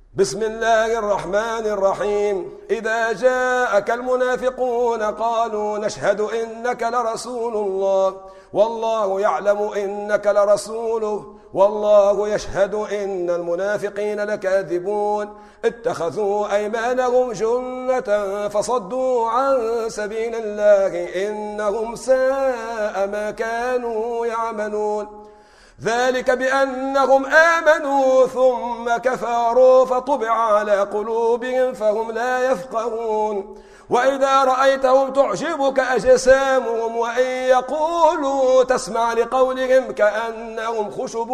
بسم الله الرحمن الرحيم. إذا جاءك المنافقون قالوا نشهد إنك لرسول الله والله يعلم إنك لرسوله والله يشهد إن المنافقين لكاذبون اتخذوا أيمانهم جنة فصدوا عن سبيل الله إنهم ساء ما كانوا يعملون. ذلك بأنهم آمنوا ثم كفروا فطبع على قلوبهم فهم لا يفقهون. وإذا رأيتهم تعجبك أجسامهم وإن يقولوا تسمع لقولهم كأنهم خشب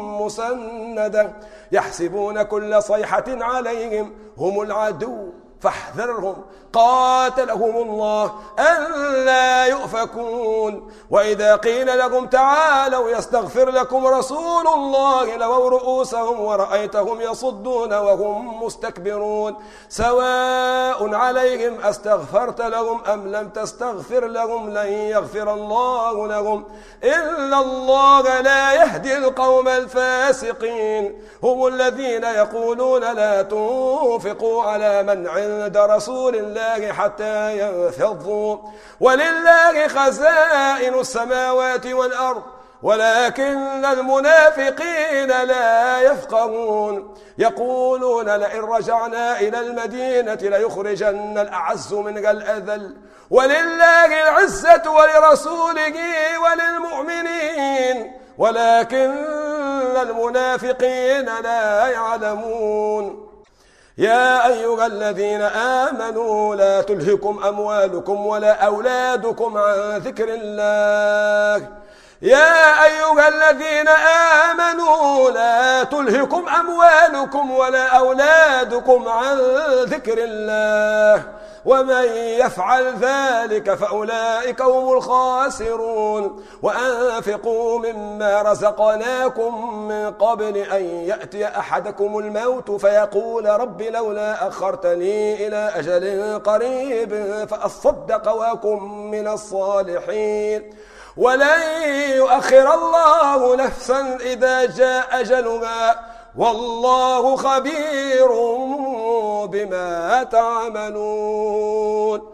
مسندة يحسبون كل صيحة عليهم هم العدو فاحذرهم قاتلهم الله ألا يؤفكون. وإذا قيل لهم تعالوا يستغفر لكم رسول الله لووا رؤوسهم ورأيتهم يصدون وهم مستكبرون. سواء عليهم أستغفرت لهم أم لم تستغفر لهم لن يغفر الله لهم إلا الله لا يهدي القوم الفاسقين. هم الذين يقولون لا تنفقوا على من عند رسول الله حتى ينفضوا ولله خزائن السماوات والأرض ولكن المنافقين لا يفقهون. يقولون لئن رجعنا إلى المدينة ليخرجن الأعز منها الأذل ولله العزة ولرسوله وللمؤمنين ولكن المنافقين لا يعلمون. يا أيها الذين آمنوا لا تلهكم أموالكم ولا أولادكم عن ذكر الله. يا أيها الذين آمنوا لا تلهكم أموالكم ولا أولادكم عن ذكر الله ومن يفعل ذلك فأولئك هم الخاسرون. وأنفقوا مما رزقناكم من قبل أن يأتي أحدكم الموت فيقول رب لولا أخرتني إلى أجل قريب فأصدق وأكن من الصالحين ولن يؤخر الله نفسا إذا جاء أجلها والله خبير بما تعملون.